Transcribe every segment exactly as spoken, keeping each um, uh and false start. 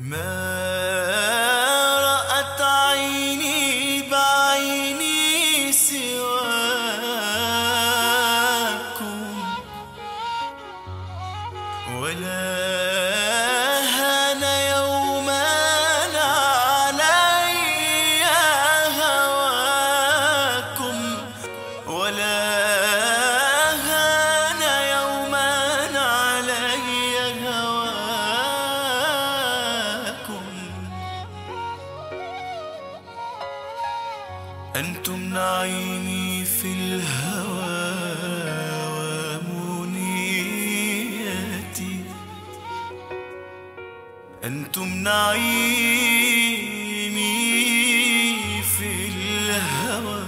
ما رأت عيني بعيني سواكم، ولا هان يوما علي هواكم، ولا هان يوما علي هواكم. أنتم نعيمي في الهوى ومنيتي، أنتم نعيمي في الهوى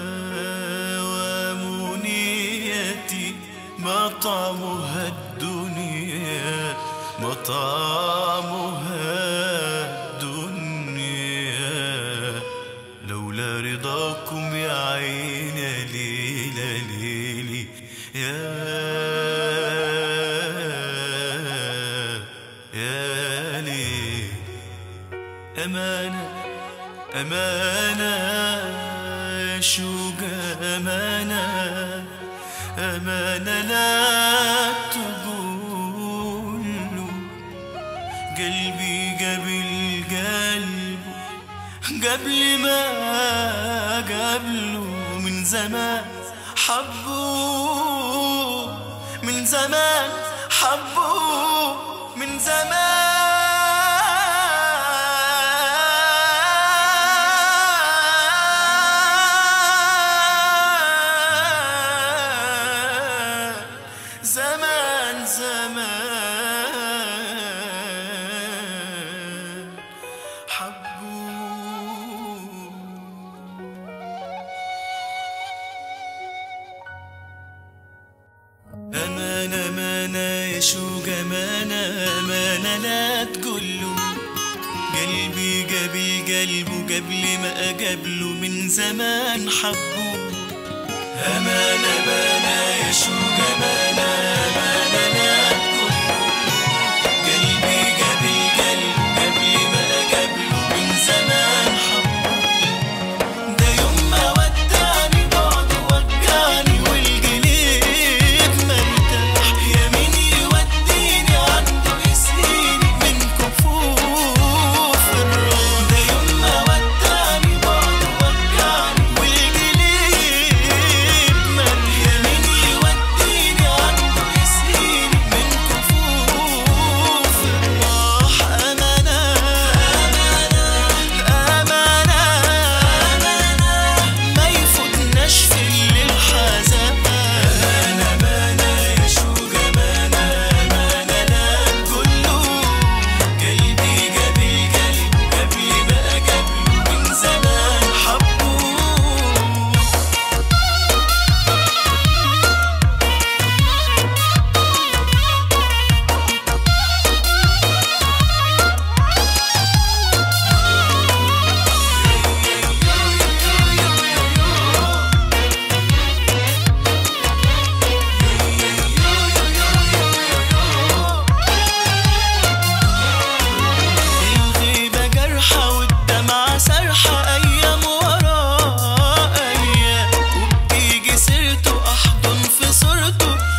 ومنيتي، مطعمها الدنيا مطعمها الدنيا، لولا رضاكم يا عين ليلى ليلي يا يا ليل. أمانة أمانة يا شوقة، أمانة أمانة لا تقولوا قلبي قبل قلبه قبل ما قبله، من زمان حبوا من زمان حبوا من زمان. زمان زمان حبوا. أمانة أمانة يا شوق، أمانة أمانة لا تقوله قلبي قبل قلبه قبل ما أقبله، من زمان حبوا. أمانة أمانة يا شوق، أمانة أمانة لا تقوله قلبي قبل قلبه قبل ما أقبله، من زمان حبوا. ده يوم ما ودعني بعده وقعني والقلب مرتاح، يا مين يوديني عنده يسقيني من كفوف الراح. ده يوم ما ودعني بعده وقعني والقلب مرتاح، يا مين يوديني عنده يسقيني من كفوف الراح. أمانة أمانة أمانة أمانة ما يفوتناش في الليل حزان. أمانة أمانة يا شوق، أمانة أمانة لا تقوله قلبي قبل قلبه قبل ما أقبله، من زمان حبوا. الغيبة جرحة والدمعة سرحة، أيام ورا أيام، وبتيجي سيرته أحضن في صورته